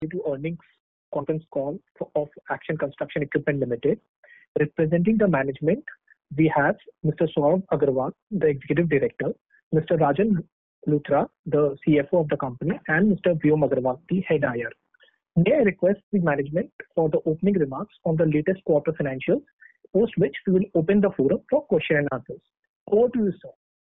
to earnings conference call of Action Construction Equipment Limited. Representing the management, we have Mr. Saurabh Agarwal, the Executive Director, Mr. Rajan Luthra, the CFO of the company, and Mr. Vyom Agarwal, the Head IR. May I request the management for the opening remarks on the latest quarter financials, post which we will open the forum for question and answers. Over to you, sir.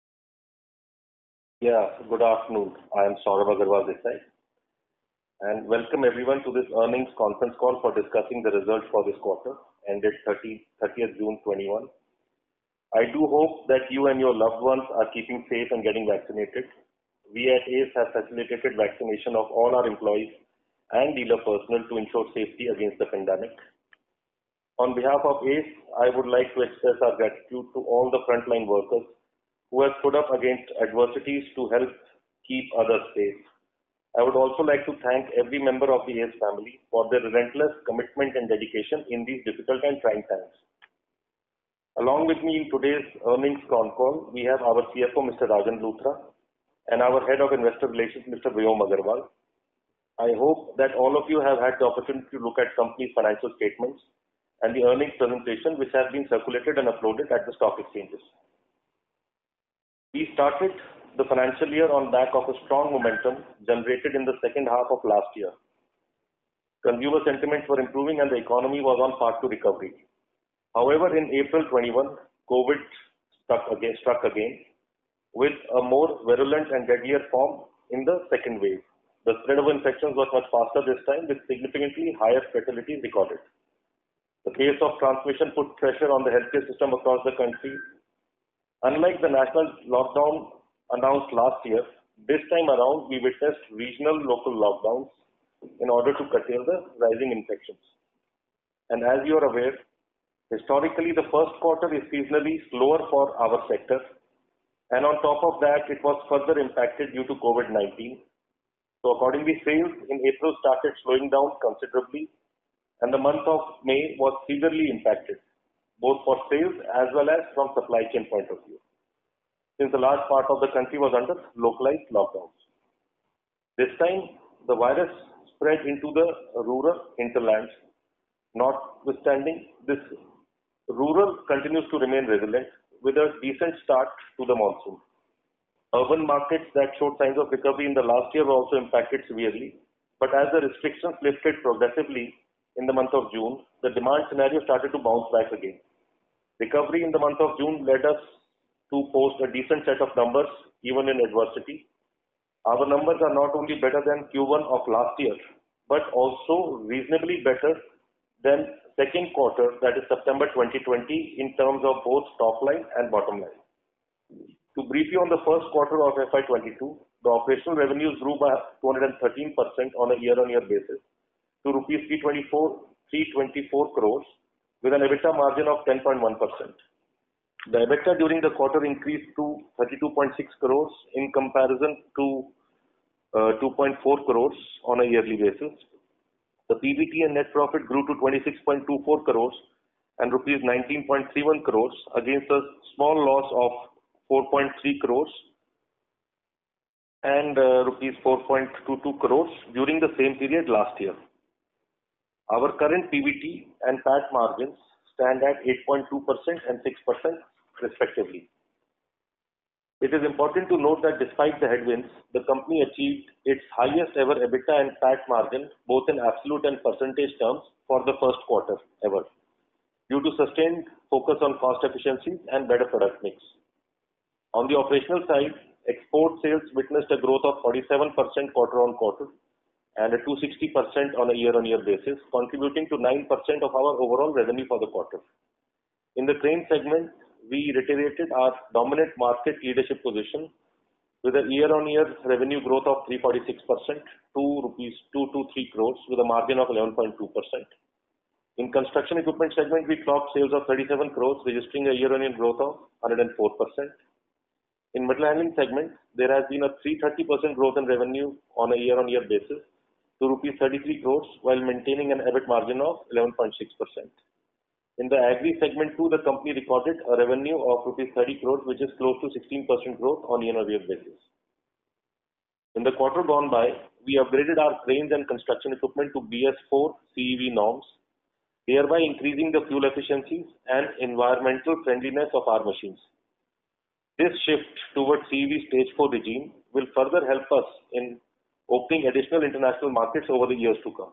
Yeah, good afternoon. I am Saurabh Agarwal this side, and welcome everyone to this earnings conference call for discussing the results for this quarter ended 30th June 21. I do hope that you and your loved ones are keeping safe and getting vaccinated. We at ACE have facilitated vaccination of all our employees and dealer personnel to ensure safety against the pandemic. On behalf of ACE, I would like to express our gratitude to all the frontline workers who have stood up against adversities to help keep others safe. I would also like to thank every member of the ACE family for their relentless commitment and dedication in these difficult and trying times. Along with me in today's earnings con call, we have our CFO, Mr. Rajan Luthra, and our Head of Investor Relations, Mr. Vyom Agarwal. I hope that all of you have had the opportunity to look at company's financial statements and the earnings presentation which have been circulated and uploaded at the stock exchanges. We started the financial year on back of a strong momentum generated in the second half of last year. Consumer sentiments were improving and the economy was on path to recovery. However, in April 21, COVID struck again with a more virulent and deadlier form in the second wave. The spread of infections was much faster this time with significantly higher fatalities recorded. The pace of transmission put pressure on the healthcare system across the country. Unlike the national lockdown announced last year, this time around we witnessed regional local lockdowns in order to curtail the rising infections. And as you are aware, historically the first quarter is seasonally slower for our sector, and on top of that it was further impacted due to COVID-19. So accordingly, sales in April started slowing down considerably, and the month of May was severely impacted, both for sales as well as from supply chain point of view, since a large part of the country was under localized lockdowns. This time, the virus spread into the rural hinterlands. Notwithstanding, this rural continues to remain resilient with a decent start to the monsoon. Urban markets that showed signs of recovery in the last year were also impacted severely, but as the restrictions lifted progressively in the month of June, the demand scenario started to bounce back again. Recovery in the month of June led us to post a decent set of numbers even in adversity. Our numbers are not only better than Q1 of last year, but also reasonably better than second quarter, that is September 2020, in terms of both top line and bottom line. To brief you on the first quarter of FY22, the operational revenues grew by 213% on a year-on-year basis to rupees 324 crores with an EBITDA margin of 10.1%. The EBITDA during the quarter increased to 32.6 crores in comparison to 2.4 crores on a yearly basis. The PBT and net profit grew to 26.24 crores and rupees 19.31 crores against a small loss of 4.3 crores and rupees 4.22 crores during the same period last year. Our current PBT and PAT margins stand at 8.2% and 6% respectively. It is important to note that despite the headwinds, the company achieved its highest ever EBITDA and PAT margin both in absolute and percentage terms for the first quarter ever, due to sustained focus on cost efficiencies and better product mix. On the operational side, export sales witnessed a growth of 47% quarter on quarter and a 260% on a year-on-year basis, contributing to 9% of our overall revenue for the quarter. In the crane segment, we reiterated our dominant market leadership position with a year-on-year revenue growth of 346% to rupees 223 crores with a margin of 11.2%. In construction equipment segment, we clocked sales of 37 crores, registering a year-on-year growth of 104%. In metal handling segment, there has been a 330% growth in revenue on a year-on-year basis to rupees 33 crores while maintaining an EBIT margin of 11.6%. In the agri segment too, the company recorded a revenue of rupees 30 crores, which is close to 16% growth on year-on-year basis. In the quarter gone by, we upgraded our cranes and construction equipment to BS4 CEV norms, thereby increasing the fuel efficiencies and environmental friendliness of our machines. This shift towards CEV Stage 4 regime will further help us in opening additional international markets over the years to come.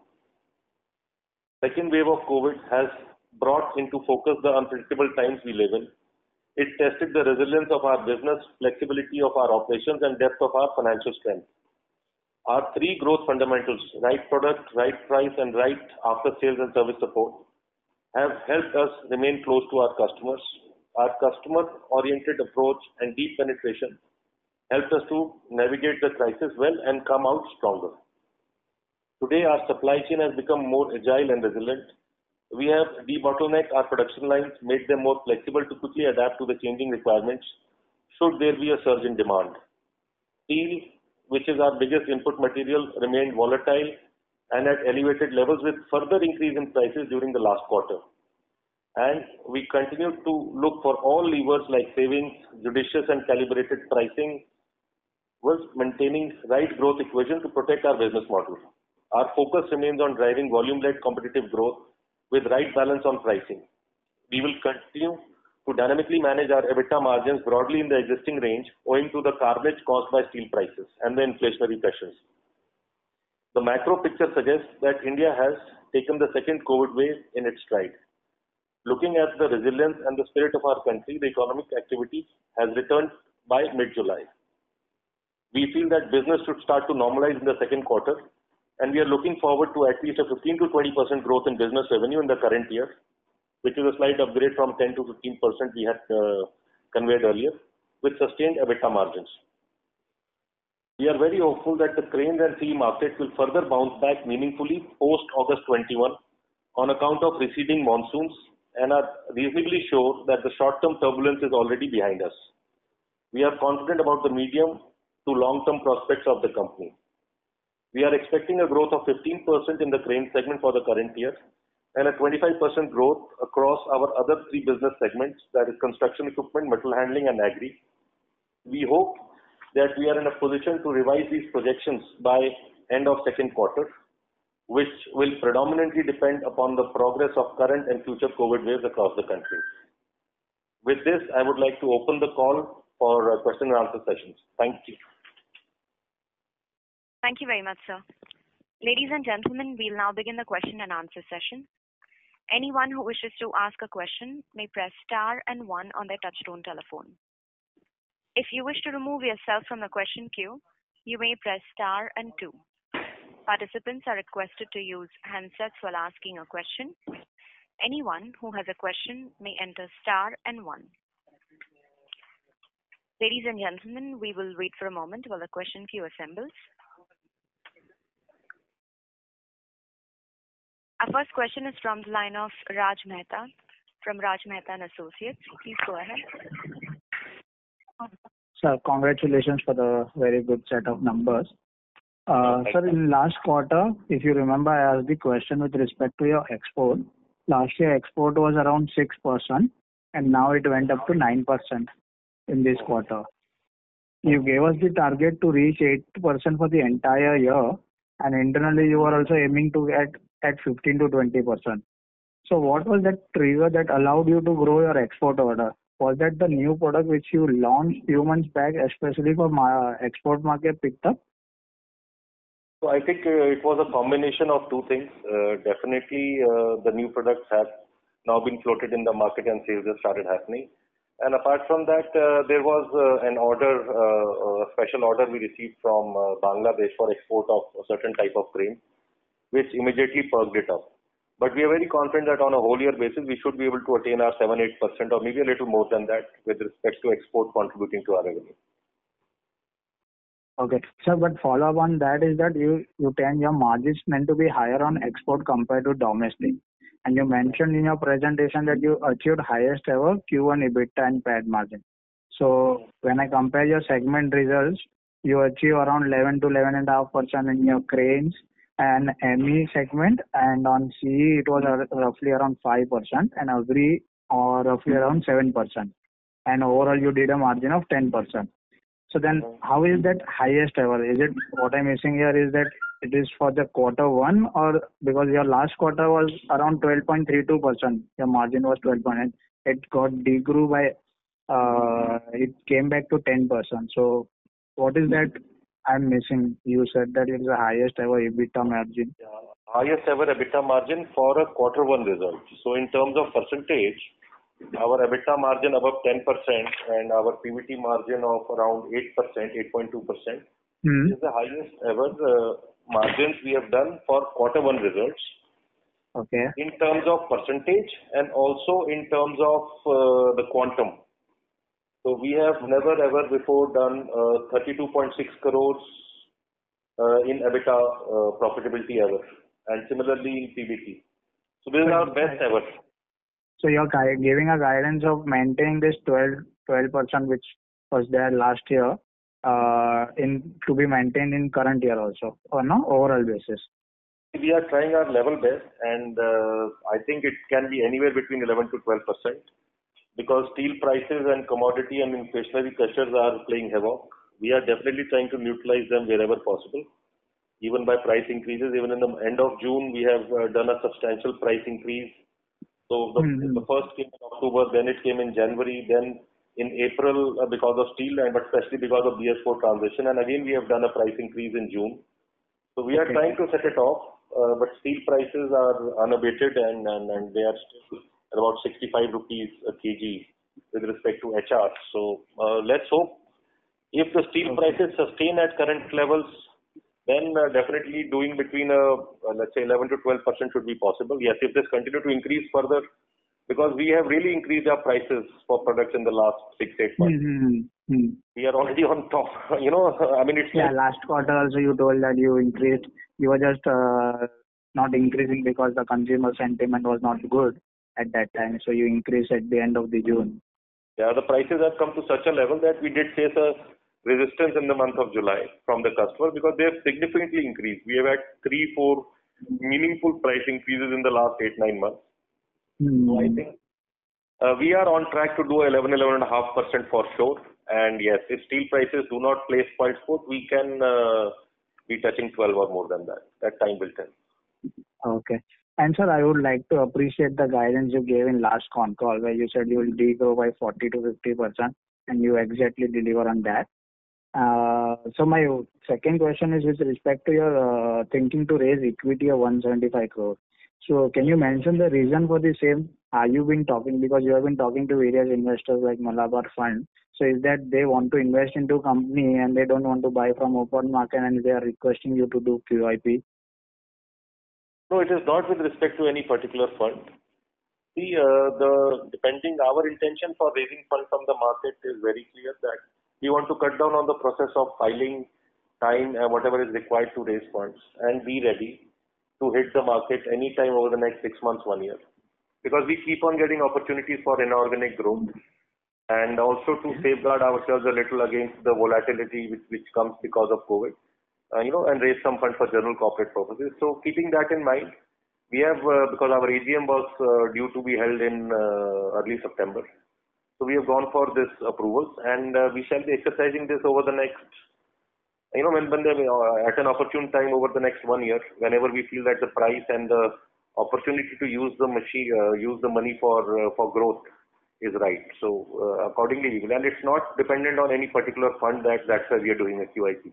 Second wave of COVID has brought into focus the unpredictable times we live in. It tested the resilience of our business, flexibility of our operations, and depth of our financial strength. Our three growth fundamentals, right product, right price, and right after sales and service support, have helped us remain close to our customers. Our customer-oriented approach and deep penetration helped us to navigate the crisis well and come out stronger. Today, our supply chain has become more agile and resilient. We have debottlenecked our production lines, made them more flexible to quickly adapt to the changing requirements should there be a surge in demand. Steel, which is our biggest input material, remained volatile and at elevated levels with further increase in prices during the last quarter. And we continue to look for all levers like savings, judicious and calibrated pricing, whilst maintaining right growth equation to protect our business model. Our focus remains on driving volume-led competitive growth with right balance on pricing. We will continue to dynamically manage our EBITDA margins broadly in the existing range owing to the carnage caused by steel prices and the inflationary pressures. The macro picture suggests that India has taken the second COVID wave in its stride. Looking at the resilience and the spirit of our country, the economic activity has returned by mid-July. We feel that business should start to normalize in the second quarter, and we are looking forward to at least a 15 to 20% growth in business revenue in the current year, which is a slight upgrade from 10 to 15% we had conveyed earlier, with sustained EBITDA margins. We are very hopeful that the cranes and CE market will further bounce back meaningfully post-August 21 on account of receding monsoons and are reasonably sure that the short-term turbulence is already behind us. We are confident about the medium to long-term prospects of the company. We are expecting a growth of 15% in the crane segment for the current year and a 25% growth across our other three business segments, that is construction equipment, metal handling and agri. We hope that we are in a position to revise these projections by end of second quarter, which will predominantly depend upon the progress of current and future COVID waves across the country. With this, I would like to open the call for question and answer sessions. Thank you. Thank you very much, sir. Ladies and gentlemen, we'll now begin the question and answer session. Anyone who wishes to ask a question may press star and 1 on their touchtone telephone. If you wish to remove yourself from the question queue, you may press star and 2. Participants are requested to use handsets while asking a question. Anyone who has a question may enter star and 1. Ladies and gentlemen, we will wait for a moment while the question queue assembles. Our first question is from the line of Raj Mehta from Raj Mehta and Associates. Please go ahead. Sir, congratulations for the very good set of numbers. Sir, in last quarter, if you remember, I asked the question with respect to your export. Last year, export was around 6%, and now it went up to 9% in this quarter. You gave us the target to reach 8% for the entire year, and internally you were also aiming to get at 15 to 20%. So what was that trigger that allowed you to grow your export order? Was that the new product which you launched few months back, especially for my export market picked up? So I think it was a combination of two things. Definitely the new products have now been floated in the market and sales have started happening. And apart from that, there was an order, a special order we received from Bangladesh for export of a certain type of crane, which immediately perked it up. But we are very confident that on a whole year basis, we should be able to attain our 7-8% or maybe a little more than that with respect to export contributing to our revenue. Okay. Sir, but follow up on that is that your margins tend to be higher on export compared to domestic. And you mentioned in your presentation that you achieved highest ever Q1 EBITDA and PAT margin. So when I compare your segment results, you achieve around 11 to 11.5% in your cranes and ME segment, and on CE it was roughly around 5% and agri or roughly around 7%. And overall you did a margin of 10%. So then how is that highest ever? Is it, what I'm missing here is that it is for the quarter one, or because your last quarter was around 12.32%, your margin was 12.8, it got degrew by, it came back to 10%. So what is that I'm missing? You said that it's the highest ever EBITDA margin. Highest ever EBITDA margin for a quarter one result. So in terms of percentage, our EBITDA margin above 10% and our PBT margin of around 8%, 8.2% is the highest ever margins we have done for quarter one results. Okay. In terms of percentage and also in terms of the quantum. So we have never ever before done 32.6 crores in EBITDA profitability ever, and similarly in PBT. So this is our best ever. So you're giving a guidance of maintaining this 12%, which was there last year, to be maintained in current year also, on an overall basis. We are trying our level best, and I think it can be anywhere between 11 to 12%, because steel prices and commodity and inflationary pressures are playing havoc. We are definitely trying to neutralize them wherever possible, even by price increases. Even in the end of June, we have done a substantial price increase. So the first came in October, then it came in January, then in April because of steel, but especially because of BS4 transition. And again, we have done a price increase in June. So we are trying to set it off, but steel prices are unabated, and they are still at about 65 rupees a kg with respect to HR. So let's hope if the steel prices sustain at current levels, then definitely doing between let's say 11 to 12% should be possible. Yes, if this continue to increase further, because we have really increased our prices for products in the last 6-8 months. We are already on top. I mean, it's last quarter also you told that you increased. You were just not increasing because the consumer sentiment was not good at that time. So you increased at the end of the June. Yeah, the prices have come to such a level that we did face a resistance in the month of July from the customer, because they have significantly increased. We have had 3-4 meaningful price increases in the last 8-9 months. So I think we are on track to do 11.5% for sure. And yes, if steel prices do not play spoil sport, we can be touching 12 or more than that. That time will tell. Okay. And sir, I would like to appreciate the guidance you gave in last con call, where you said you will degrow by 40 to 50%, and you exactly deliver on that. So my second question is with respect to your thinking to raise equity of 175 crore. So can you mention the reason for the same? You've been talking, because you have been talking to various investors like Malabar Fund. So is that they want to invest into company and they don't want to buy from open market, and they are requesting you to do QIP? No, it is not with respect to any particular fund. See, depending our intention for raising funds from the market is very clear, that we want to cut down on the process of filing time and whatever is required to raise funds, and be ready to hit the market anytime over the next 6 months, 1 year. Because we keep on getting opportunities for inorganic growth, and also to safeguard ourselves a little against the volatility which comes because of COVID, and raise some funds for general corporate purposes. So keeping that in mind, we have, because our AGM was due to be held in early September. So we have gone for this approvals, and we shall be exercising this over the next, when they at an opportune time over the next 1 year, whenever we feel that the price and the opportunity to use the money for growth is right. So accordingly we will, and it's not dependent on any particular fund. That's why we are doing a QIP.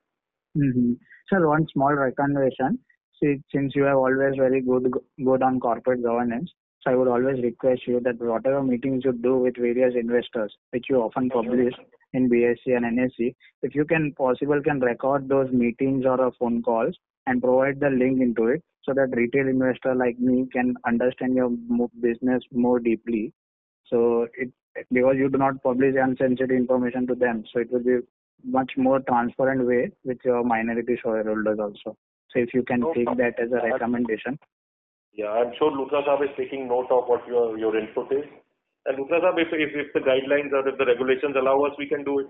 Sir, one small recommendation. See, since you have always very good on corporate governance, so I would always request you that whatever meetings you do with various investors, which you often publish in BSE and NSE, if you can record those meetings or phone calls and provide the link into it, so that retail investor like me can understand your business more deeply. So because you do not publish unsensitive information to them, so it will be much more transparent way with your minority shareholders also. So if you can take that as a recommendation. Yeah, I'm sure Luthra Saab is taking note of what your input is. And Luthra Saab, if the guidelines or if the regulations allow us, we can do it.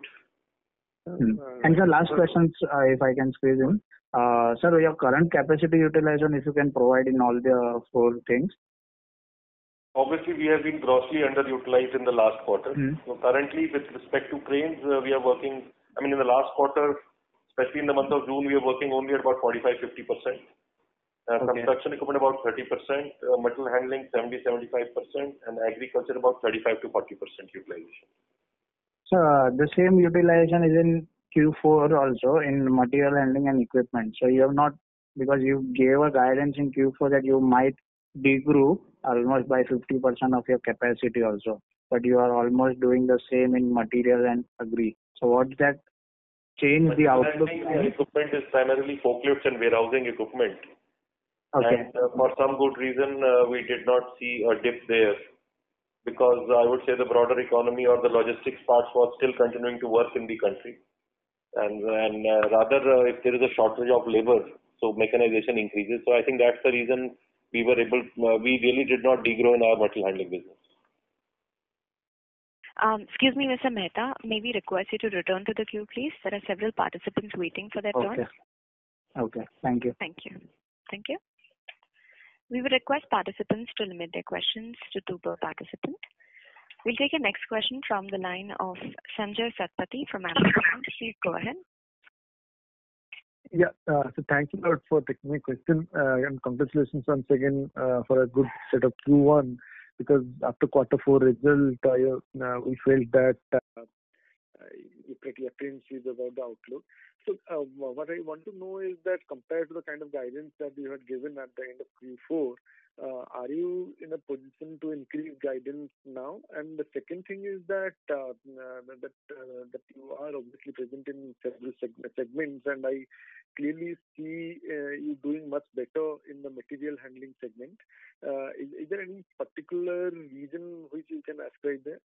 And the last questions, if I can squeeze in. Sir, your current capacity utilization, if you can provide in all the 4 things. Obviously, we have been grossly underutilized in the last quarter. So currently, with respect to cranes, we are working I mean, in the last quarter, especially in the month of June, we were working only at about 45-50%. Construction equipment about 30%, material handling 70-75%, and agriculture about 35 to 40% utilization. So the same utilization is in Q4 also in material handling and equipment. So you have not, because you gave a guidance in Q4 that you might degrow almost by 50% of your capacity also, but you are almost doing the same in material and agri. So what's that change the outlook? Equipment is primarily forklifts and warehousing equipment. Okay. And for some good reason, we did not see a dip there, because I would say the broader economy or the logistics parts was still continuing to work in the country. And rather, if there is a shortage of labor, so mechanization increases. So I think that's the reason we really did not degrow in our material handling business. Excuse me, Mr. Mehta, may we request you to return to the queue, please? There are several participants waiting for their turn. Okay. Thank you. Thank you. Thank you. We would request participants to limit their questions to 2 per participant. We'll take a next question from the line of Sanjay Satpathy from Ampersand. Please go ahead. Yeah, so thank you a lot for taking my question, and congratulations once again for a good set of Q1, because after Q4 result, we felt that you're pretty apprehensive about the outlook. So what I want to know is that compared to the kind of guidance that you had given at the end of Q4, are you in a position to increase guidance now? And the second thing is that you are obviously present in several segments, and I clearly see you doing much better in the material handling segment. Is there any particular reason which you can ascribe there?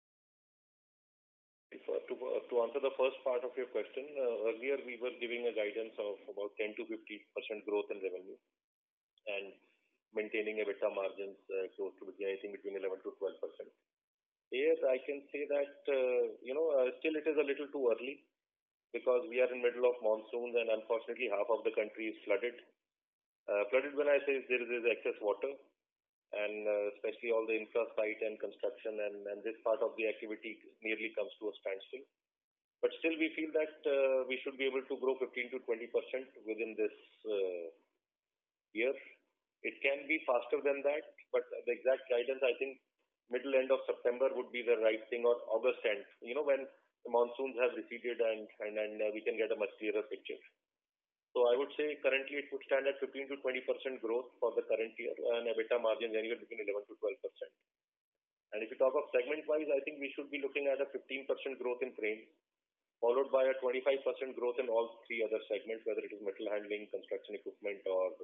To answer the first part of your question, earlier we were giving a guidance of about 10 to 50% growth in revenue and maintaining EBITDA margins close to between 11 to 12%. Here I can say that still it is a little too early, because we are in middle of monsoons and unfortunately half of the country is flooded. Flooded when I say there is excess water, and especially all the infra site and construction, and this part of the activity nearly comes to a standstill. But still we feel that we should be able to grow 15 to 20% within this year. It can be faster than that, but the exact guidance, I think middle end of September would be the right thing, or August end, when the monsoons have receded and we can get a much clearer picture. So I would say currently it would stand at 15 to 20% growth for the current year, and EBITDA margins anywhere between 11 to 12%. And if you talk of segment-wise, I think we should be looking at a 15% growth in cranes, followed by a 25% growth in all 3 other segments, whether it is metal handling, construction equipment, or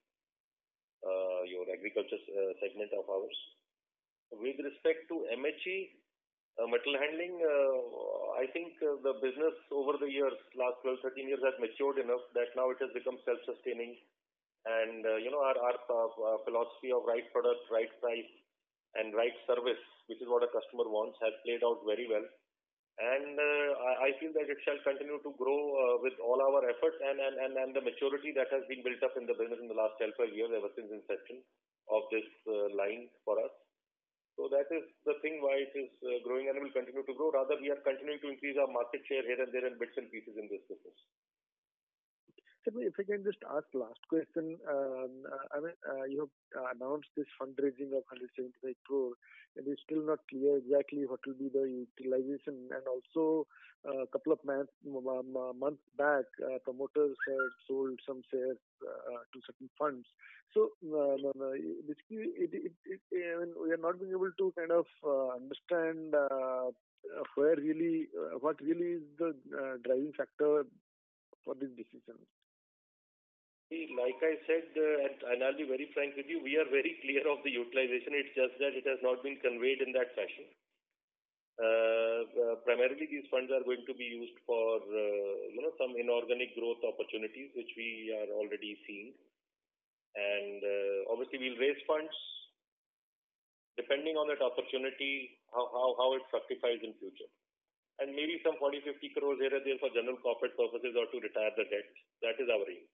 your agriculture segment of ours. With respect to MHE, metal handling, I think the business over the years, last 12-13 years, has matured enough that now it has become self-sustaining, and our philosophy of right product, right price, and right service, which is what a customer wants, has played out very well. And I feel that it shall continue to grow with all our efforts and the maturity that has been built up in the business in the last 12 years, ever since inception of this line for us. So that is the thing why it is growing and will continue to grow. Rather, we are continuing to increase our market share here and there in bits and pieces in this business. So if I can just ask last question, you have announced this fundraising of 175 crore, and it's still not clear exactly what will be the utilization. And also, a couple of months back, promoters had sold some shares to certain funds. So basically, we are not being able to kind of understand what really is the driving factor for this decision. Like I said, and I'll be very frank with you, we are very clear of the utilization. It's just that it has not been conveyed in that fashion. Primarily, these funds are going to be used for some inorganic growth opportunities, which we are already seeing. And obviously, we'll raise funds depending on that opportunity, how it fructifies in future. And maybe some 40-50 crores here and there for general corporate purposes or to retire the debt. That is our aim.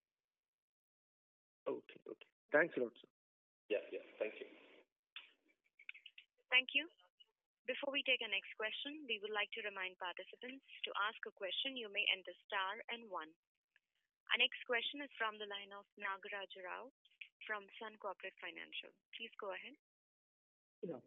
Okay. Thanks a lot, sir. Yeah. Thank you. Thank you. Before we take our next question, we would like to remind participants to ask a question, you may enter star and one. Our next question is from the line of Nagaraj Rao from Sun Corporate Financial. Please go ahead. Yeah.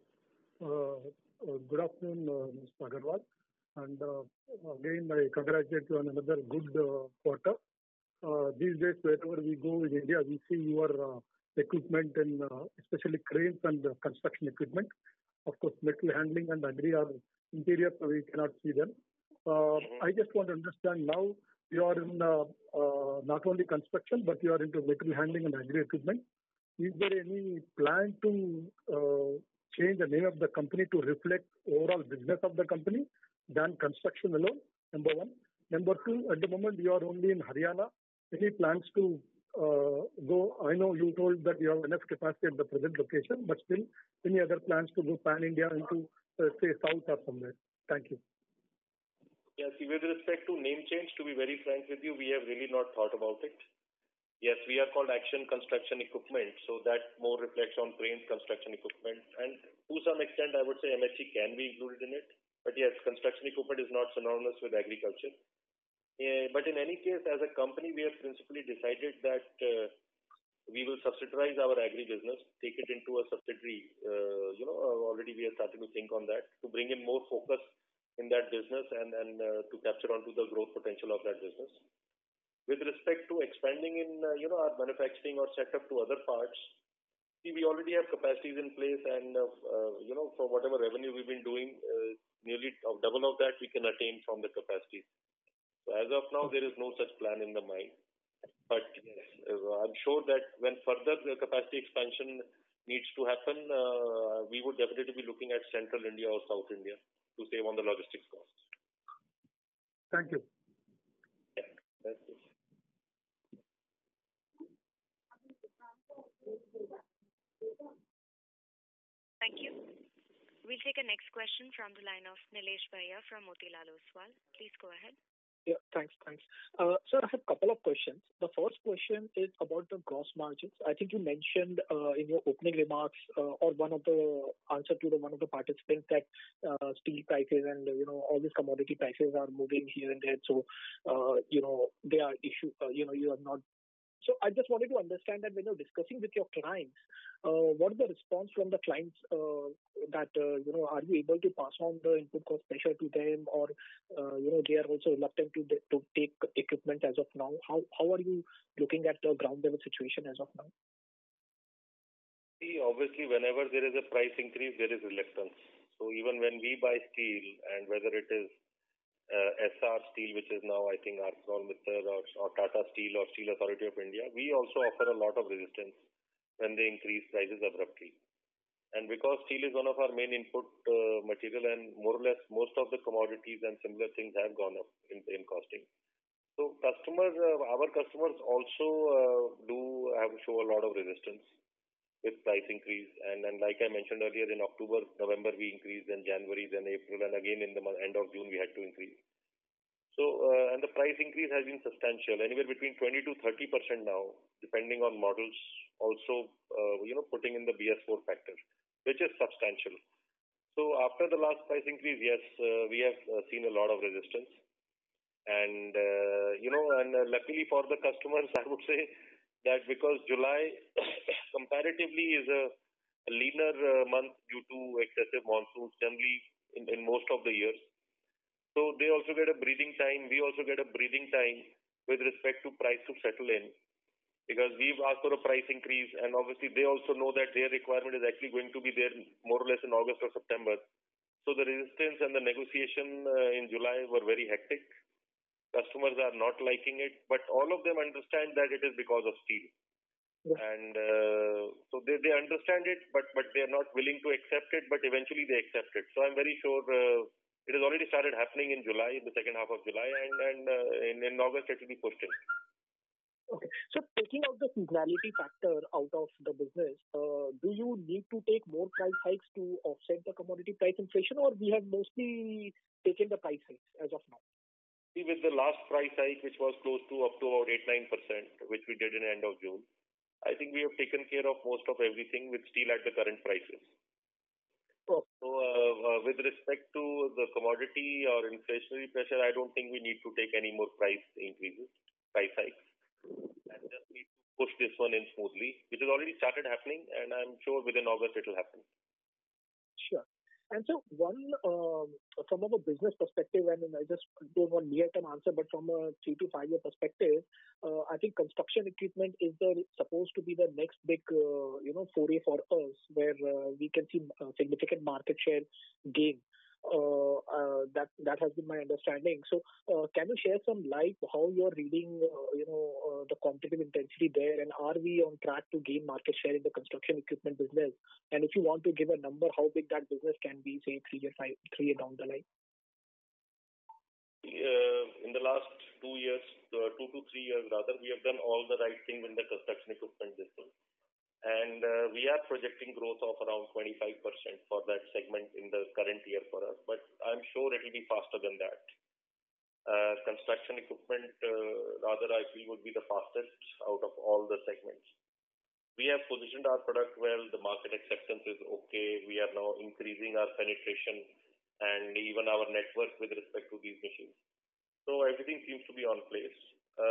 Good afternoon, Mr. Agarwal. And again, I congratulate you on another good quarter. These days, wherever we go in India, we see your equipment and especially cranes and construction equipment. Of course, metal handling and agri are interior, so we cannot see them. I just want to understand now you are in not only construction, but you are into metal handling and agri equipment. Is there any plan to change the name of the company to reflect overall business of the company than construction alone? Number one. Number two, at the moment you are only in Haryana. Any plans to go? I know you told that you have enough capacity at the present location, but still, any other plans to go pan-India into, say, South or somewhere? Thank you. Yes, with respect to name change, to be very frank with you, we have really not thought about it. Yes, we are called Action Construction Equipment, so that more reflects on cranes construction equipment. And to some extent, I would say MHE can be included in it. But yes, construction equipment is not synonymous with agriculture. But in any case, as a company, we have principally decided that we will subsidize our agri business, take it into a subsidiary. Already we are starting to think on that to bring in more focus in that business and to capture onto the growth potential of that business. With respect to expanding in our manufacturing or setup to other parts, see, we already have capacities in place, and for whatever revenue we've been doing, nearly double of that we can attain from the capacity. So as of now, there is no such plan in the mind. But yes, I'm sure that when further the capacity expansion needs to happen, we would definitely be looking at Central India or South India to save on the logistics costs. Thank you. Yeah, that's it. Thank you. We'll take a next question from the line of Nilesh Bhaiya from Motilal Oswal. Please go ahead. Yeah, thanks. Sir, I have a couple of questions. The first question is about the gross margins. I think you mentioned in your opening remarks or one of the answer to one of the participants that steel prices and all these commodity prices are moving here and there. So they are issue. You are not. So I just wanted to understand that when you're discussing with your clients, what is the response from the clients that, are you able to pass on the input cost pressure to them, or, they are also reluctant to take equipment as of now? How are you looking at the ground level situation as of now? See, obviously, whenever there is a price increase, there is reluctance. So even when we buy steel, and whether it is SR Steel, which is now, I think, ArcelorMittal or Tata Steel or Steel Authority of India, we also offer a lot of resistance when they increase prices abruptly. And because steel is one of our main input material, and more or less most of the commodities and similar things have gone up in costing. So our customers also show a lot of resistance with price increase. And like I mentioned earlier, in October, November we increased, then January, then April, and again in the end of June we had to increase. So, and the price increase has been substantial, anywhere between 20 to 30% now, depending on models, also, putting in the BS4 factor, which is substantial. So after the last price increase, yes, we have seen a lot of resistance. And, and luckily for the customers, I would say that because July comparatively is a leaner month due to excessive monsoons generally in most of the years. So they also get a breathing time. We also get a breathing time with respect to price to settle in, because we've asked for a price increase, and obviously they also know that their requirement is actually going to be there more or less in August or September. So the resistance and the negotiation in July were very hectic. Customers are not liking it, but all of them understand that it is because of steel. Yeah. And so they understand it, but they are not willing to accept it, but eventually they accept it. So I'm very sure it has already started happening in July, in the second half of July, and in August it will be pushed in. Okay. So taking out the seasonality factor out of the business, do you need to take more price hikes to offset the commodity price inflation, or we have mostly taken the price hikes as of now? See, with the last price hike, which was close to up to about 8-9%, which we did in the end of June, I think we have taken care of most of everything with steel at the current prices. Oh, With respect to the commodity or inflationary pressure, I don't think we need to take any more price hikes, and just need to push this one in smoothly, which has already started happening, and I'm sure within August it will happen. Sure. And so one, from a business perspective, and I just don't want near-term answer, but from a 3 to 5 year perspective, I think construction equipment is supposed to be the next big, foray for us, where we can see significant market share gain. That has been my understanding. So, can you share some light how you're reading, the competitive intensity there, and are we on track to gain market share in the construction equipment business? And if you want to give a number, how big that business can be, say 3 year down the line? In the last 2 years, 2 to 3 years rather, we have done all the right things in the construction equipment business. And we are projecting growth of around 25% for that segment in the current year for us, but I'm sure it will be faster than that. Construction equipment, rather, I feel would be the fastest out of all the segments. We have positioned our product well, the market acceptance is okay, we are now increasing our penetration and even our network with respect to these machines. So everything seems to be on place.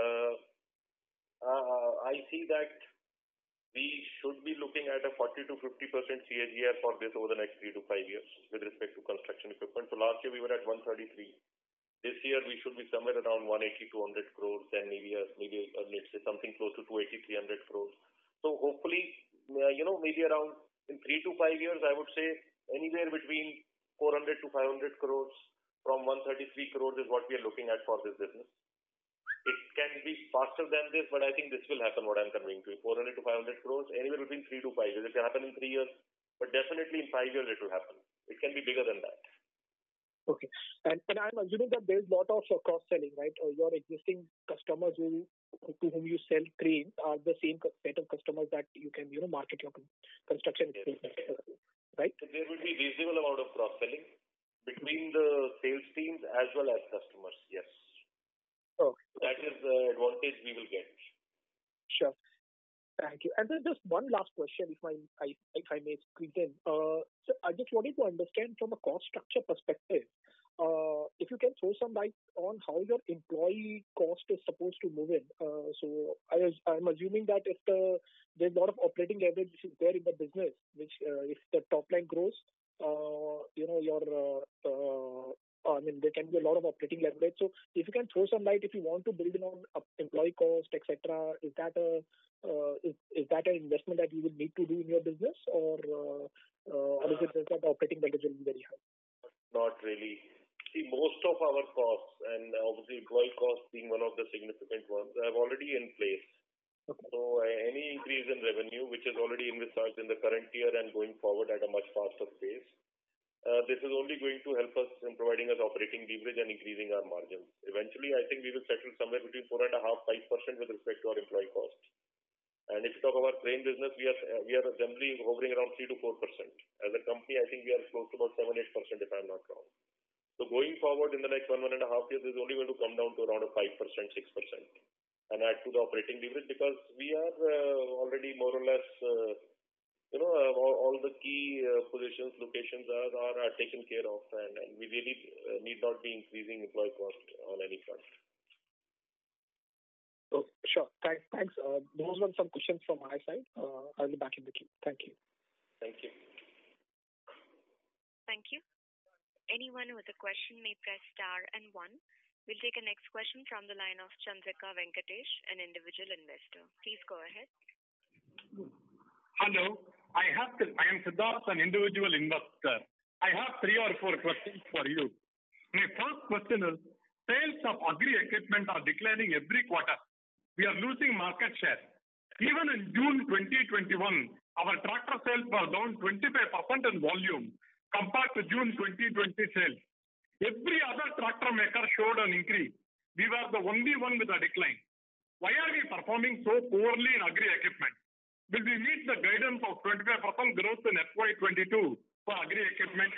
I see that we should be looking at a 40 to 50% CAGR for this over the next 3 to 5 years with respect to construction equipment. So last year we were at 133. This year we should be somewhere around 180 to 100 crores, and maybe let's say something close to 280, 300 crores. So hopefully, maybe around in 3 to 5 years, I would say anywhere between 400 to 500 crores from 133 crores is what we are looking at for this business. It can be faster than this, but I think this will happen, what I'm conveying to you. 400 to 500 crores, anywhere between 3 to 5 years. It can happen in 3 years, but definitely in 5 years it will happen. It can be bigger than that. Okay. And I'm assuming that there's a lot of cross-selling, right? Your existing customers to whom you sell cranes are the same set of customers that you can, market your construction equipment, right? So there will be reasonable amount of cross-selling between the sales teams as well as customers, yes. Oh, that is the advantage we will get. Sure. Thank you. And then just one last question, if I may squeeze in. So I just wanted to understand from a cost structure perspective, if you can throw some light on how your employee cost is supposed to move in. So I'm assuming that if there's a lot of operating leverage which is there in the business, which if the top line grows, there can be a lot of operating leverage. So if you can throw some light, if you want to build in on employee cost, etc., is that an investment that you will need to do in your business, or is it just that the operating leverage will be very high? Not really. See, most of our costs, and obviously employee costs being one of the significant ones, are already in place. Okay. So any increase in revenue, which is already envisaged in the current year and going forward at a much faster pace, this is only going to help us in providing us operating leverage and increasing our margins. Eventually, I think we will settle somewhere between 4.5-5% with respect to our employee cost. And if you talk about crane business, we are generally hovering around 3 to 4%. As a company, I think we are close to about 7-8% if I'm not wrong. So going forward in the next 1.5 years, this is only going to come down to around a 5%, 6%, and add to the operating leverage, because we are already more or less, all the key positions, locations are taken care of, and we really need not be increasing employee cost on any front. Oh, sure. Thanks. Those were some questions from my side. I'll be back in the queue. Thank you. Thank you. Thank you. Anyone with a question may press star and 1. We'll take a next question from the line of Chandrika Venkatesh, an individual investor. Please go ahead. Hello. I am Siddharth, an individual investor. I have 3 or 4 questions for you. My first question is, sales of agri equipment are declining every quarter. We are losing market share. Even in June 2021, our tractor sales were down 25% in volume compared to June 2020 sales. Every other tractor maker showed an increase. We were the only one with a decline. Why are we performing so poorly in agri equipment? Will we meet the guidance of 25% growth in FY22 for agri equipment?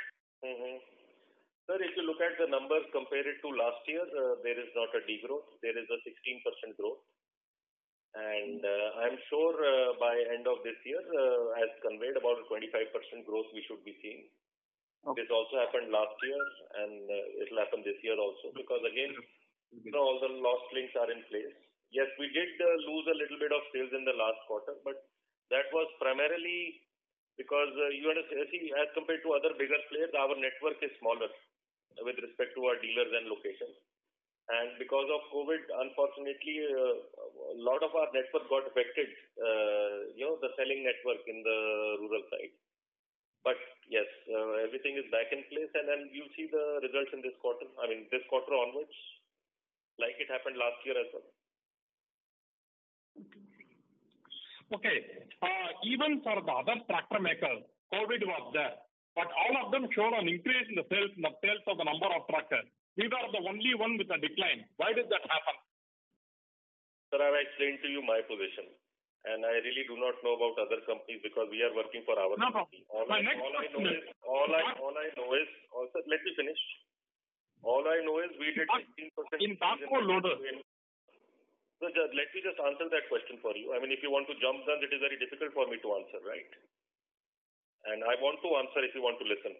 Sir, if you look at the numbers compared to last year, there is not a degrowth. There is a 16% growth. And I'm sure by end of this year, as conveyed, about a 25% growth we should be seeing. Okay. This also happened last year, and it will happen this year also, because again, all the loss links are in place. Yes, we did lose a little bit of sales in the last quarter, but that was primarily because you understand, see, as compared to other bigger players, our network is smaller with respect to our dealers and locations. And because of COVID, unfortunately, a lot of our network got affected, the selling network in the rural side. But yes, everything is back in place, and then you see the results in this quarter. I mean, this quarter onwards, like it happened last year as well. Okay. Even for the other tractor makers, COVID was there, but all of them showed an increase in the sales of the number of tractors. We were the only one with a decline. Why did that happen? Sir, I've explained to you my position, and I really do not know about other companies because we are working for our company. All I know is, let me finish. All I know is we did 16% in backhoe loaders. So let me just answer that question for you. I mean, if you want to jump guns, it is very difficult for me to answer, right? And I want to answer if you want to listen.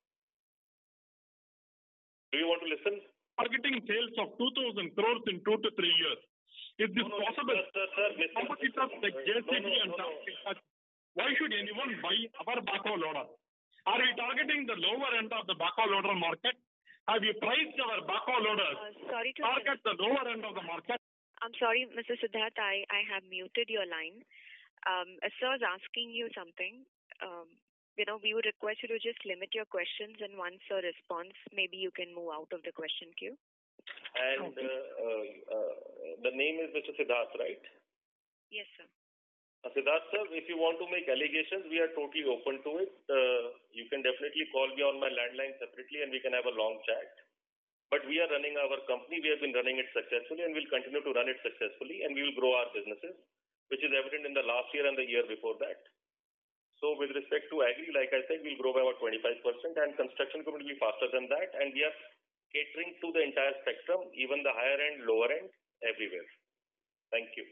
Do you want to listen? Targeting sales of 2,000 crores in 2 to 3 years. Is this possible? Sir, competitors like JCB and Tata, why should anyone buy our backhoe loader? Are we targeting the lower end of the backhoe loader market? Have you priced our backhoe loaders? Sorry to target the lower end of the market? I'm sorry, Mr. Siddharth, I have muted your line. Sir is asking you something. We would request you to just limit your questions, and once a response, maybe you can move out of the question queue. And the name is Mr. Siddharth, right? Yes, sir. Siddharth sir, if you want to make allegations, we are totally open to it. You can definitely call me on my landline separately and we can have a long chat. But we are running our company. We have been running it successfully and we'll continue to run it successfully, and we will grow our businesses, which is evident in the last year and the year before that. So with respect to agri, like I said, we'll grow by about 25%, and construction going to be faster than that. And we are catering to the entire spectrum, even the higher end, lower end, everywhere. Thank you.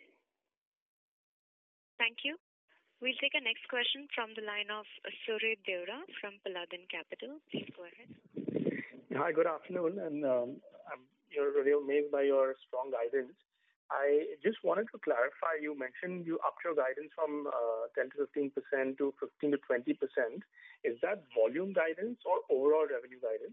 Thank you. We'll take a next question from the line of Surya Deora from Paladin Capital. Please go ahead. Hi, good afternoon, and I'm really amazed by your strong guidance. I just wanted to clarify, you mentioned you upped your guidance from 10 to 15% to 15 to 20%. Is that volume guidance or overall revenue guidance?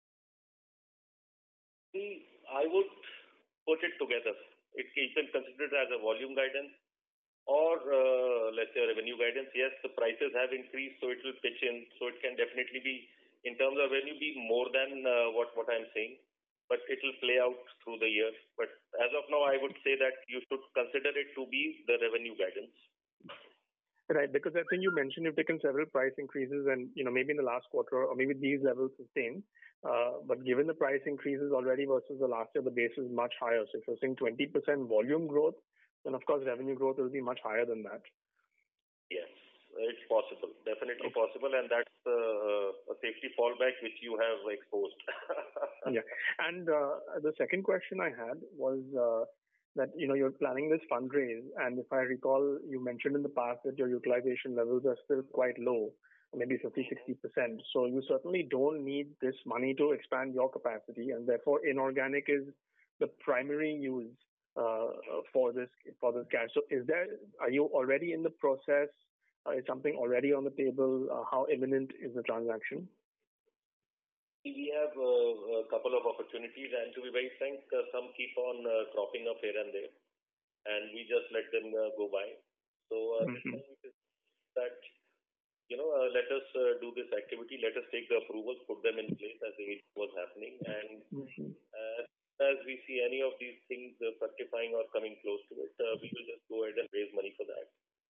See, I would put it together. You can consider it as a volume guidance or let's say revenue guidance. Yes, the prices have increased, so it will pitch in. So it can definitely be, in terms of revenue, be more than what I'm saying. But it will play out through the year. But as of now, I would say that you should consider it to be the revenue guidance. Right, because I think you mentioned you've taken several price increases, and maybe in the last quarter or maybe these levels sustain. But given the price increases already versus the last year, the base is much higher. So if you're saying 20% volume growth, then of course revenue growth will be much higher than that. Yes, it's possible, definitely possible, and that's a safety fallback which you have exposed. Yeah, and the second question I had was that you're planning this fundraise, and if I recall, you mentioned in the past that your utilization levels are still quite low, maybe 50-60%. So you certainly don't need this money to expand your capacity, and therefore inorganic is the primary use for this cash. So are you already in the process? Is something already on the table? How imminent is the transaction? We have a couple of opportunities, and to be very frank, some keep on cropping up here and there, and we just let them go by. So that let us do this activity. Let us take the approvals, put them in place as it was happening, and as we see any of these things fructifying or coming close to it, we will just go ahead and raise money for that.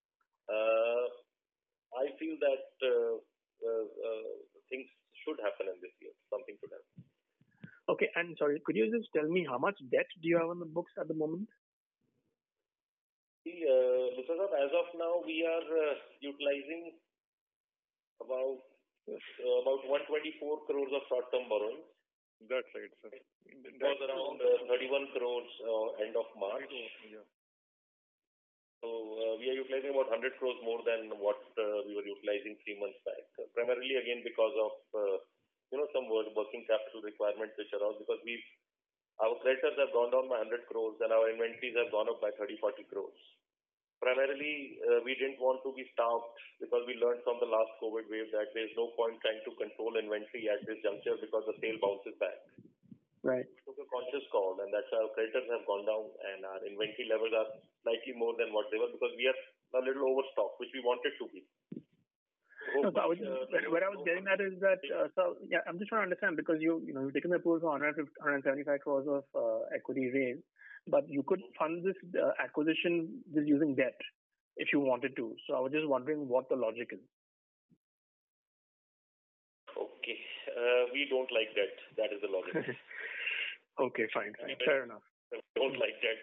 I feel that things should happen in this year. Something should happen. Okay, and sorry, could you just tell me how much debt do you have on the books at the moment? See, as of now, we are utilizing about 124 crores of short-term borrowings. That's right, sir. It was around 31 crores end of March. Yeah. So we are utilizing about 100 crores more than what we were utilizing 3 months back. Primarily, again, because of some working capital requirements which are out because our creditors have gone down by 100 crores and our inventories have gone up by 30-40 crores. Primarily, we didn't want to be starved because we learned from the last COVID wave that there's no point trying to control inventory at this juncture because the sale bounces back. Right. We took a conscious call, and that's why our creditors have gone down and our inventory levels are slightly more than what they were because we are a little overstocked, which we wanted to be. What I was getting at is that, I'm just trying to understand because you've taken the approval for 175 crores of equity raise, but you could fund this acquisition just using debt if you wanted to. So I was just wondering what the logic is. Okay. We don't like that. That is the logic. Okay, fine. Fair enough. We don't like that.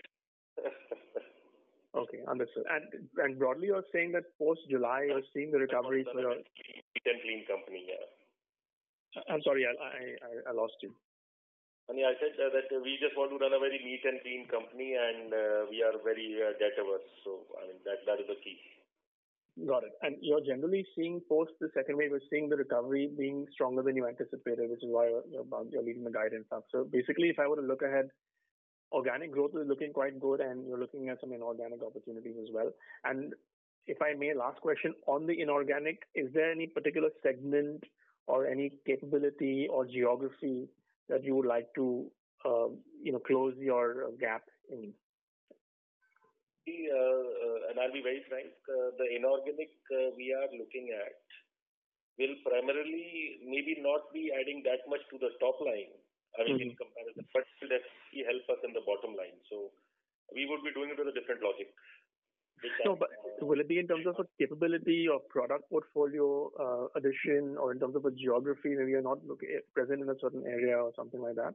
Okay, understood. And broadly, you're saying that post-July, you're seeing the recovery for your... Neat and clean company, yeah. I'm sorry, I lost you. I said that we just want to run a very neat and clean company and we are very debt averse. So, that is the key. Got it. And you're generally seeing post the second wave, you're seeing the recovery being stronger than you anticipated, which is why you're leading the guidance up. So basically, if I were to look ahead, organic growth is looking quite good and you're looking at some inorganic opportunities as well. And if I may, last question on the inorganic, is there any particular segment or any capability or geography that you would like to, close your gap in? And I'll be very frank, the inorganic we are looking at will primarily maybe not be adding that much to the top line, in comparison, but will definitely help us in the bottom line. So we would be doing it with a different logic. But will it be in terms of a capability or product portfolio addition or in terms of a geography, maybe you're not present in a certain area or something like that?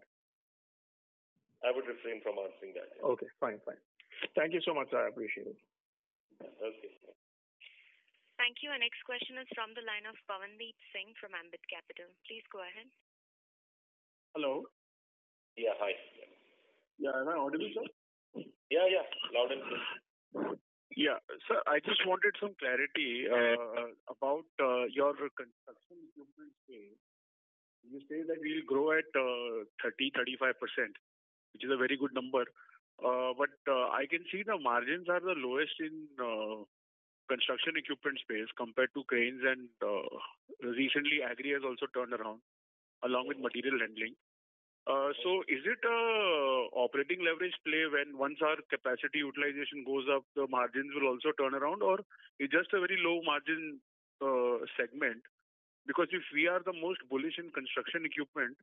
I would refrain from answering that. Yeah. Okay, fine. Thank you so much, sir. I appreciate it. Okay. Thank you. Our next question is from the line of Pawandeep Singh from Ambit Capital. Please go ahead. Hello. Yeah, hi. Yeah, am I audible, sir? Yeah, loud and clear. Yeah, sir, I just wanted some clarity about your construction equipment space. You say that we'll grow at 30-35%, which is a very good number. But I can see the margins are the lowest in construction equipment space compared to cranes, and recently Agri has also turned around along with material handling. So is it a operating leverage play when once our capacity utilization goes up, the margins will also turn around, or it's just a very low margin segment? Because if we are the most bullish in construction equipment,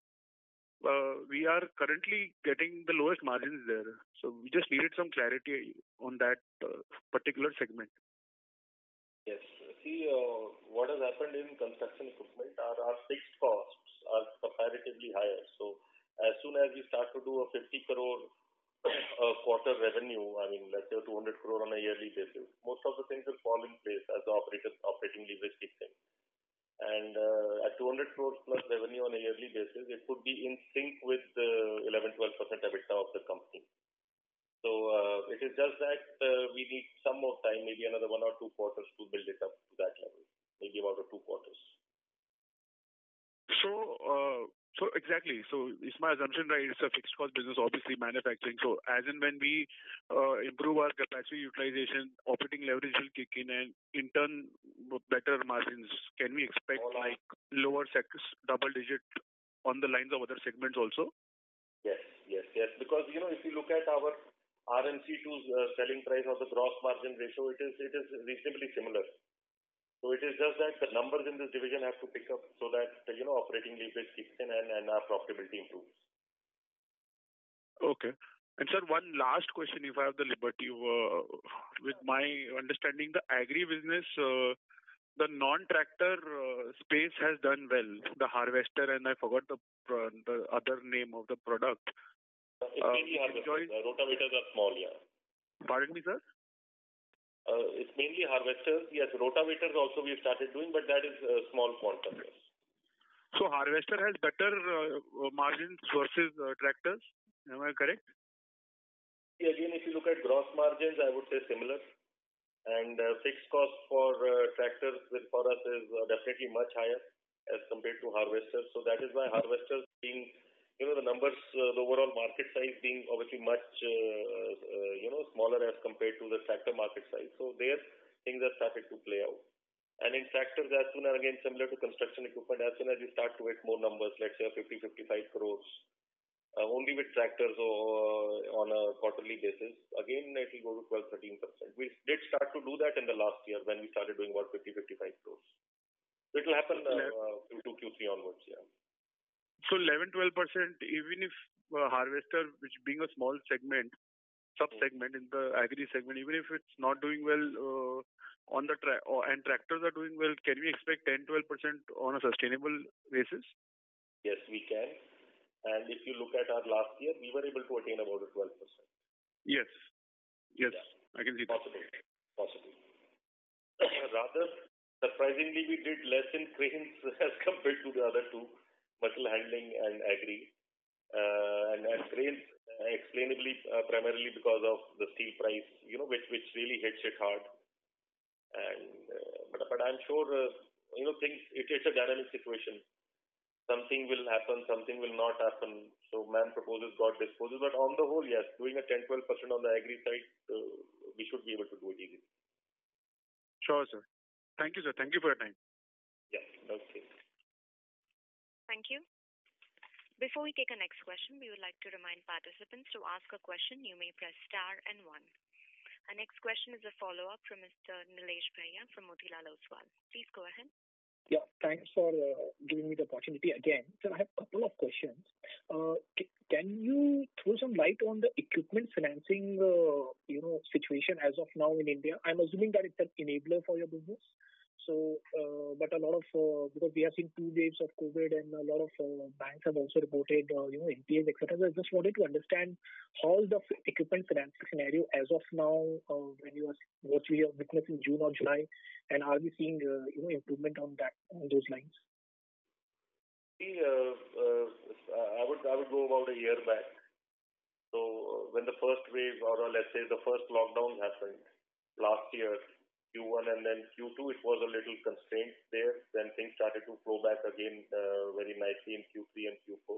we are currently getting the lowest margins there. So we just needed some clarity on that particular segment. Yes. See, what has happened in construction equipment, our fixed costs are comparatively higher. So as soon as we start to do a 50 crore quarter revenue, let's say 200 crore on a yearly basis, most of the things will fall in place as the operating leverage kicks in. And at 200 crores plus revenue on a yearly basis, it could be in sync with the 11-12% EBITDA of the company. So it is just that we need some more time, maybe another 1 or 2 quarters to build it up to that level, maybe about 2 quarters. So exactly. So is my assumption right? It's a fixed cost business, obviously manufacturing. So as and when we improve our capacity utilization, operating leverage will kick in, and in turn better margins. Can we expect like lower double digit on the lines of other segments also? Yes. Because if you look at our RMC2 selling price or the gross margin ratio, it is reasonably similar. So it is just that the numbers in this division have to pick up so that operating leverage kicks in and our profitability improves. Okay. And sir, one last question, if I have the liberty. With my understanding, the agri business, the non-tractor space has done well. The harvester, and I forgot the other name of the product. It's mainly harvesters. Rotavators are small, yeah. Pardon me, sir? It's mainly harvesters. Yes, rotavators also we started doing, but that is small quantum. Yes. So harvester has better margins versus tractors. Am I correct? Again, if you look at gross margins, I would say similar. And fixed cost for tractors for us is definitely much higher, as compared to harvesters. So that is why harvesters being, the numbers, the overall market size being obviously much, smaller as compared to the tractor market size. So there things have started to play out. And in tractors, as soon as, again, similar to construction equipment, as soon as you start to hit more numbers, let's say 50, 55 crores, only with tractors or on a quarterly basis, again, it will go to 12, 13%. We did start to do that in the last year when we started doing about 50, 55 crores. So it will happen Q2, Q3 onwards, yeah. So 11-12%, even if harvester, which being a small segment, sub-segment in the agri segment, even if it's not doing well on the and tractors are doing well, can we expect 10-12% on a sustainable basis? Yes, we can. And if you look at our last year, we were able to attain about a 12%. Yes. Yeah. I can see that. Possibly. Rather, surprisingly, we did less in cranes as compared to the other two, material handling and agri. And cranes, explainably, primarily because of the steel price, which really hits it hard. And but I'm sure, things. It's a dynamic situation. Something will happen, something will not happen. So man proposes, God disposes. But on the whole, yes, doing a 10-12% on the agri side, we should be able to do it easily. Sure, sir. Thank you, sir. Thank you for your time. Yeah, okay. Thank you. Before we take a next question, we would like to remind participants to ask a question. You may press star and 1. Our next question is a follow-up from Mr. Nilesh Bhaiya from Motilal Oswal. Please go ahead. Yeah, thanks for giving me the opportunity again. So I have a couple of questions. Can you throw some light on the equipment financing, situation as of now in India? I'm assuming that it's an enabler for your business. So, but a lot of because we have seen 2 waves of COVID and a lot of banks have also reported, NPAs, etc. So I just wanted to understand how is the equipment financing scenario as of now what we have witnessed in June or July, and are we seeing improvement on those lines? I would go about a year back. So when the first wave, or let's say the first lockdown happened last year, Q1 and then Q2, it was a little constrained there. Then things started to flow back again very nicely in Q3 and Q4.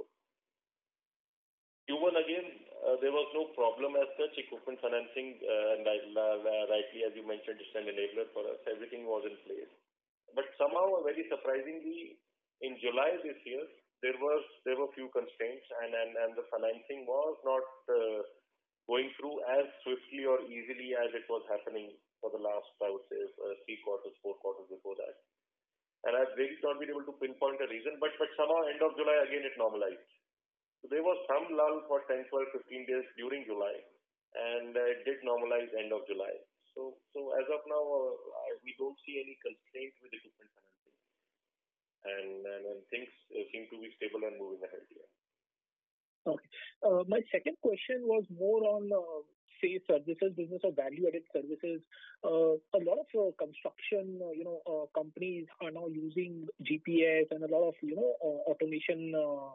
Q1 again, there was no problem as such. Equipment financing, and rightly as you mentioned, it's an enabler for us. Everything was in place. But somehow, very surprisingly, in July this year, there were few constraints, and the financing was not going through as swiftly or easily as it was happening for the last, I would say, 3 quarters, 4 quarters before that. And I've really not been able to pinpoint a reason, but somehow end of July again it normalized. So there was some lull for 10, 12, 15 days during July, and it did normalize end of July. So as of now, we don't see any constraint with equipment financing, and things seem to be stable and moving ahead here. Okay. My second question was more on services business or value-added services. A lot of construction, companies are now using GPS and a lot of automation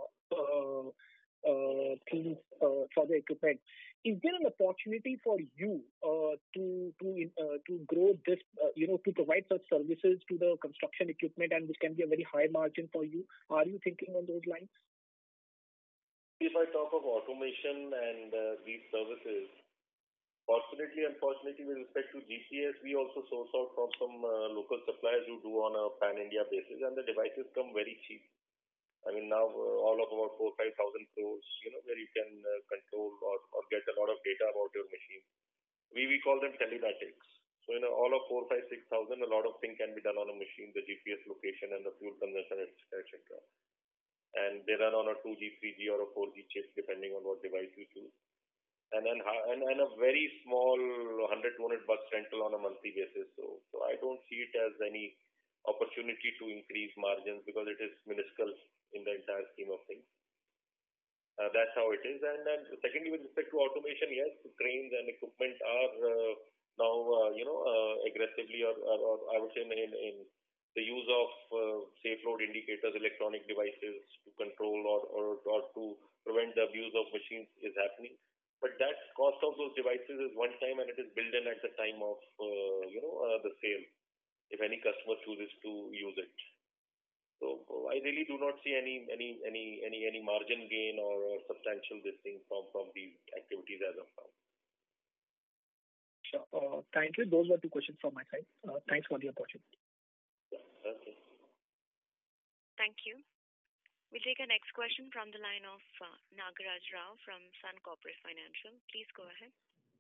things for the equipment. Is there an opportunity for you to grow this, to provide such services to the construction equipment, and which can be a very high margin for you? Are you thinking on those lines? If I talk of automation and these services, fortunately, unfortunately, with respect to GPS, we also source out from some local suppliers who do on a pan-India basis, and the devices come very cheap. I mean, now all of about 4,000-5,000 crores, where you can control or get a lot of data about your machine. We call them telematics. So, all of 4,000-6,000, a lot of things can be done on a machine, the GPS location and the fuel consumption, etc. And they run on a 2G, 3G or a 4G chip, depending on what device you choose. And a very small $100-200 rental on a monthly basis. So I don't see it as any opportunity to increase margins because it is minuscule in the entire scheme of things. That's how it is. And then secondly, with respect to automation, yes, cranes and equipment are now aggressively or I would say in the use of safe load indicators, electronic devices to control or to prevent the abuse of machines is happening. But that cost of those devices is one time, and it is billed in at the time of the sale, if any customer chooses to use it. So I really do not see any margin gain or substantial this thing from these activities as of now. Sure. Thank you. Those were two questions from my side. Thanks for the opportunity. Okay. Thank you. We'll take a next question from the line of Nagaraj Rao from Sun Corporate Financial. Please go ahead.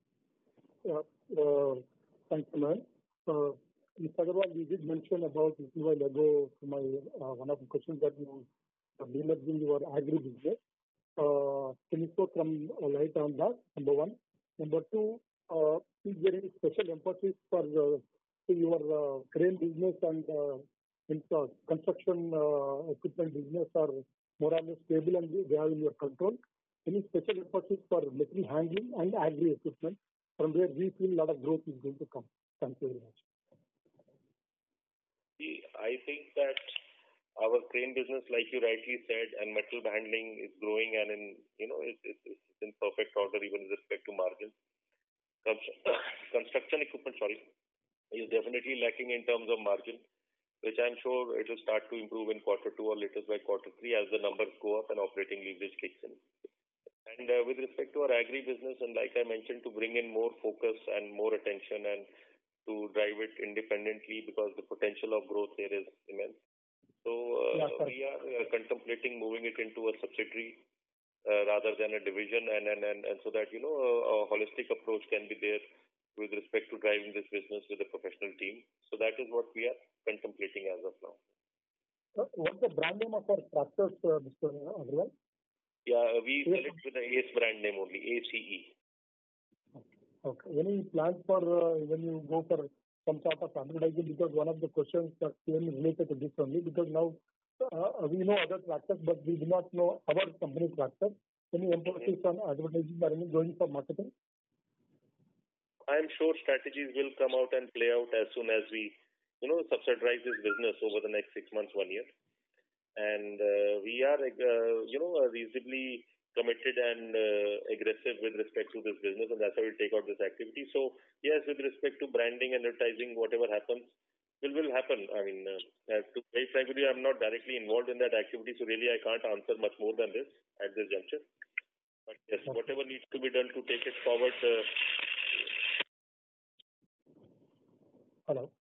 Thanks, ma'am. Mr. Agarwal, you did mention about a little while ago to my one of the questions that you are demerging your agri business. Can you throw some light on that? Number one. Number two, is there any special emphasis for your crane business and construction equipment business are more or less stable and they are in your control? Any special emphasis for material handling and agri equipment from where we feel a lot of growth is going to come? Thank you very much. I think that our crane business, like you rightly said, and metal handling is growing and it's in perfect order even with respect to margins. Construction equipment, is definitely lacking in terms of margin, which I'm sure it will start to improve in quarter 2 or latest by quarter 3 as the numbers go up and operating leverage kicks in. And with respect to our agri business, and like I mentioned, to bring in more focus and more attention and to drive it independently because the potential of growth there is immense. So we are contemplating moving it into a subsidiary rather than a division, and so that a holistic approach can be there with respect to driving this business with a professional team. So that is what we are contemplating as of now. What's the brand name of our tractors, Mr. Agarwal? Yeah, we sell it with the ACE brand name only, ACE. Okay. Any plans for when you go for some sort of advertising? Because one of the questions that came related to this only, because now we know other tractors, but we do not know our company tractors. Any emphasis on advertising or any going for marketing? I am sure strategies will come out and play out as soon as we, subsidize this business over the next 6 months, 1 year. And we are, reasonably committed and aggressive with respect to this business, and that's how we take out this activity. So yes, with respect to branding, advertising, whatever happens, will happen. I mean, to be frank with you, I'm not directly involved in that activity, so really I can't answer much more than this at this juncture. But yes, whatever needs to be done to take it forward. Hello.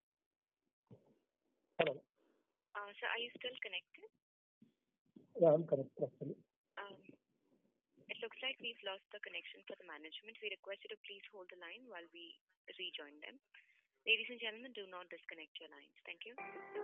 Sir, are you still connected? Yeah, I'm connected actually. It looks like we've lost the connection for the management. We request you to please hold the line while we rejoin them. Ladies and gentlemen, do not disconnect your lines. Thank you.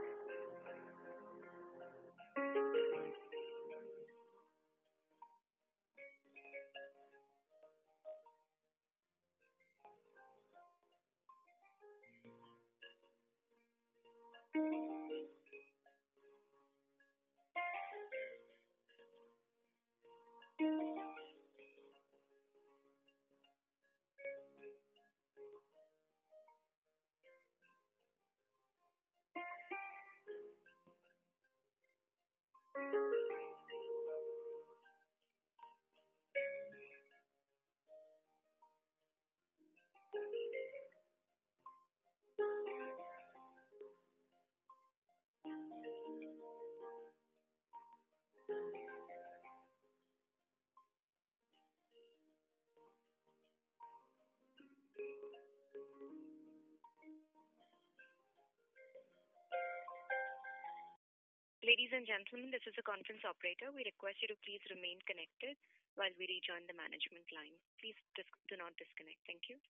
Ladies and gentlemen, this is a conference operator. We request you to please remain connected while we rejoin the management line. Please do not disconnect. Thank you.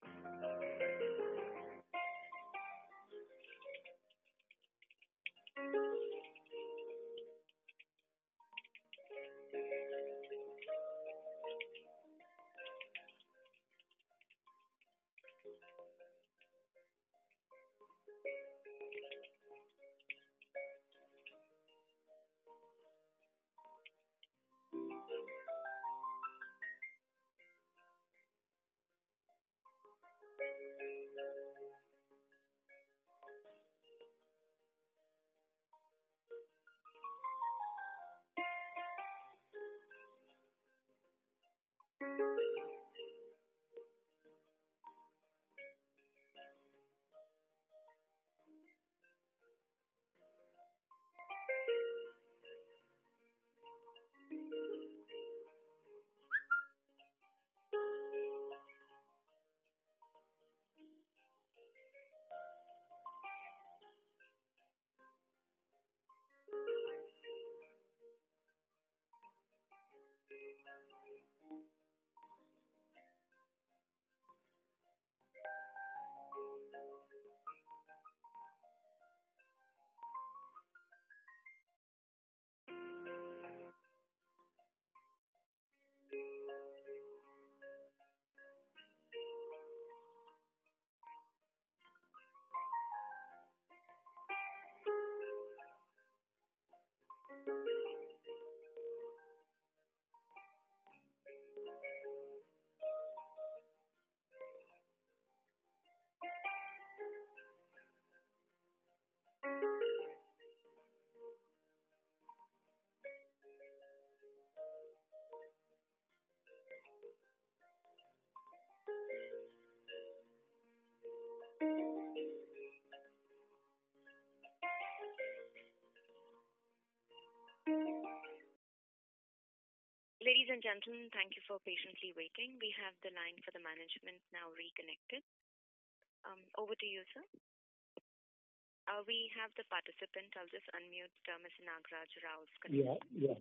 Ladies and gentlemen, thank you for patiently waiting. We have the line for the management now reconnected. Over to you, sir. We have the participant. I'll just unmute Mr. Nagaraj Rao's connection. Yeah.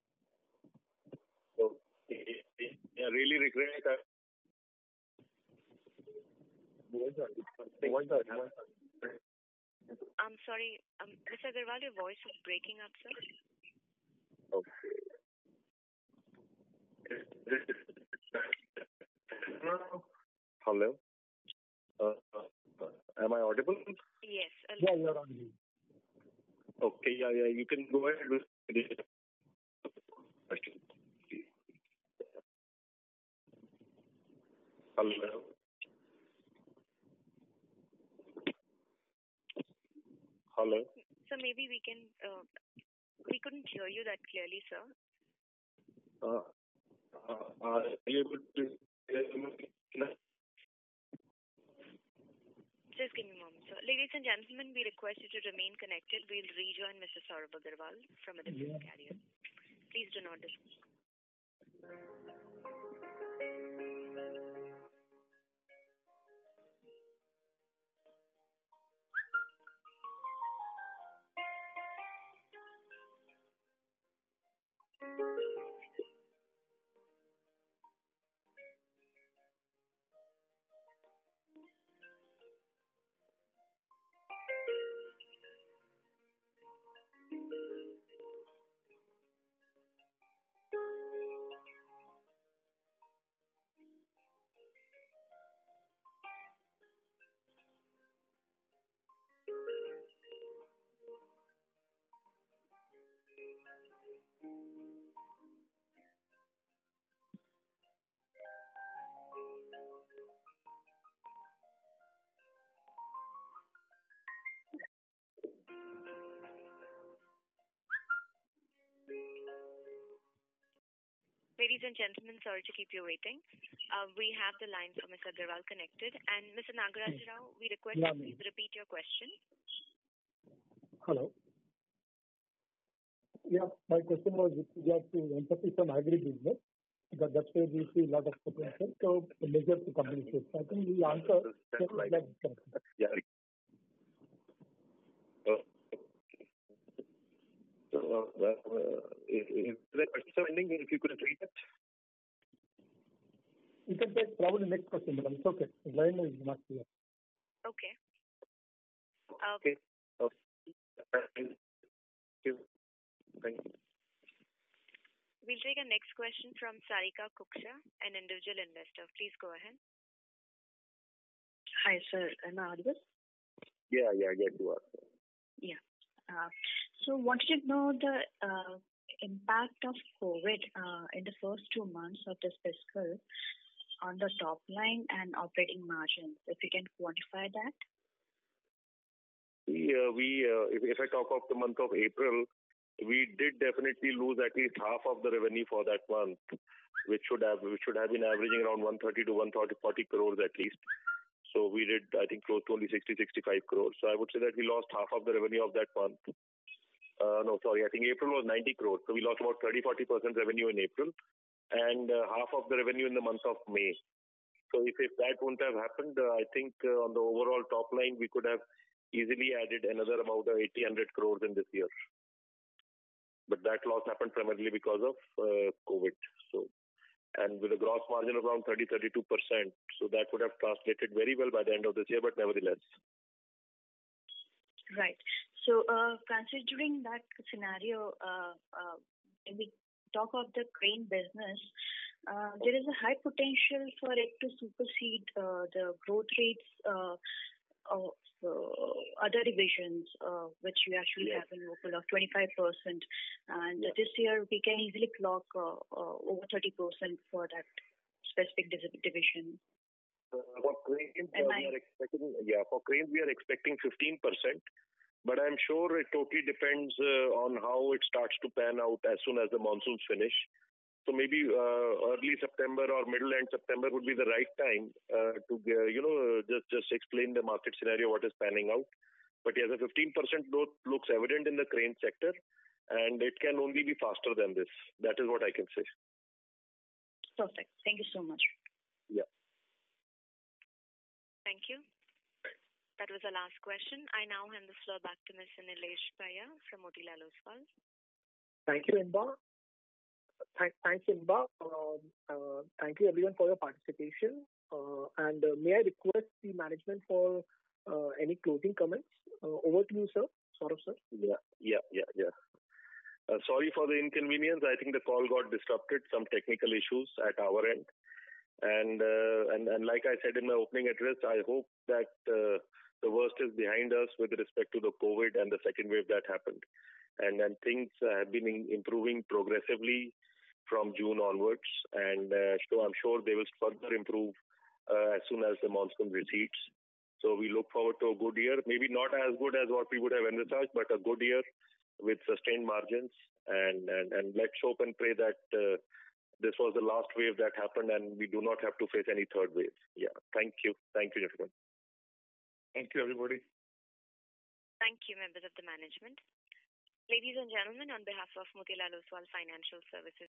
So, I really regret that. I'm sorry, Mr. Agarwal, your voice is breaking up, sir. Okay. Hello. Am I audible? Yes. Yeah, you're audible. Okay. Yeah. You can go ahead with the question. Hello. Hello. So maybe we can. We couldn't hear you that clearly, sir. Are you able to hear me? Just give me a moment, sir. Ladies and gentlemen, we request you to remain connected. We'll rejoin Mr. Saurabh Agarwal from a different carrier. Please do not disconnect. Ladies and gentlemen, sorry to keep you waiting. We have the line for Mr. Agarwal connected. And Mr. Nagaraj Rao, we request you to please repeat your question. Hello. Yeah, my question was with regard to emphasis on agri-business, because that's where we see a lot of potential. So, the measure to communicate. I think the answer is correct. Yeah. Is the question ending? If you could repeat it. You can take probably next question, but it's okay. The line is not clear. Okay. Okay. Thank you. We'll take a next question from Sarika Kuksha, an individual investor. Please go ahead. Hi, sir. Am I audible? Yeah, you are. Yeah. So wanted to know the impact of COVID in the first 2 months of this fiscal on the top line and operating margins, if you can quantify that. If I talk of the month of April, we did definitely lose at least half of the revenue for that month, which should have been averaging around 130 to 140 crores at least. So we did, I think, close to only 60-65 crores. So I would say that we lost half of the revenue of that month. I think April was 90 crores. So we lost about 30-40% revenue in April and half of the revenue in the month of May. So if that wouldn't have happened, I think on the overall top line, we could have easily added another about 80-100 crores in this year. But that loss happened primarily because of COVID. So, and with a gross margin of around 30-32%, so that would have translated very well by the end of this year, but nevertheless. Right. So, considering that scenario, when we talk of the crane business, there is a high potential for it to supersede the growth rates of other divisions, which we actually have in local of 25%. And this year, we can easily clock over 30% for that specific division. For cranes, we are expecting 15%. But I'm sure it totally depends on how it starts to pan out as soon as the monsoons finish. So maybe early September or middle end September would be the right time to just explain the market scenario, what is panning out. But yes, a 15% growth looks evident in the crane sector, and it can only be faster than this. That is what I can say. Perfect. Thank you so much. Yeah. Thank you. That was the last question. I now hand the floor back to Mr. Nilesh Bhaiya from Motilal Oswal. Thank you, Inba. Thanks, Inba. Thank you, everyone, for your participation. And may I request the management for any closing comments? Over to you, sir. Saurabh, sir. Yeah. Sorry for the inconvenience. I think the call got disrupted, some technical issues at our end. And like I said in my opening address, I hope that the worst is behind us with respect to the COVID and the second wave that happened. And things have been improving progressively from June onwards. And so I'm sure they will further improve as soon as the monsoon recedes. So we look forward to a good year, maybe not as good as what we would have envisaged, but a good year with sustained margins. And let's hope and pray that this was the last wave that happened and we do not have to face any third wave. Yeah. Thank you. Thank you, gentlemen. Thank you, everybody. Thank you, members of the management. Ladies and gentlemen, on behalf of Motilal Oswal Financial Services